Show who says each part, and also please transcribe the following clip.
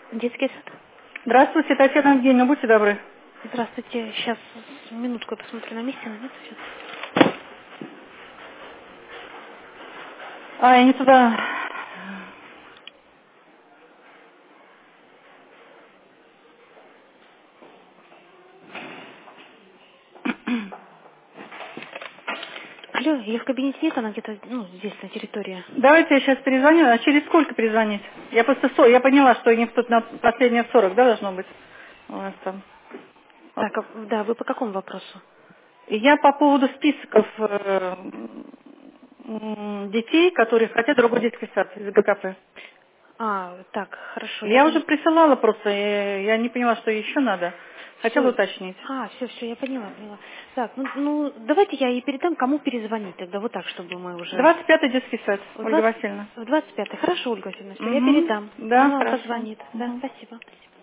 Speaker 1: Детский сад.
Speaker 2: Здравствуйте, Татьяна Евгеньевна, будьте добры.
Speaker 1: Здравствуйте. Сейчас минутку я посмотрю, на месте она нет сейчас.
Speaker 2: Я не туда.
Speaker 1: Алло, ее в кабинете нет, она где-то, здесь, на территории.
Speaker 2: Давайте я сейчас перезвоню. А через сколько перезвонить? Я просто я поняла, что у них тут на последнее в 40, да, должно быть? У вас там. Вот.
Speaker 1: Так, да, вы по какому вопросу?
Speaker 2: И я по поводу списков детей, которые хотят другой детский сад из ГКП.
Speaker 1: Так, хорошо,
Speaker 2: Я уже присылала просто, я не поняла, что еще надо. Хотела
Speaker 1: все.
Speaker 2: уточнить.
Speaker 1: Все, я поняла. Так, давайте я ей передам, кому перезвонить тогда, вот так, чтобы мы уже...
Speaker 2: 25-й детский сад,
Speaker 1: В
Speaker 2: Ольга
Speaker 1: 20
Speaker 2: Васильевна.
Speaker 1: в 25-й. Хорошо, Ольга Васильевна, все, я
Speaker 2: Угу.
Speaker 1: передам.
Speaker 2: Да,
Speaker 1: Она вам
Speaker 2: хорошо.
Speaker 1: позвонит. Да,
Speaker 2: Угу.
Speaker 1: спасибо.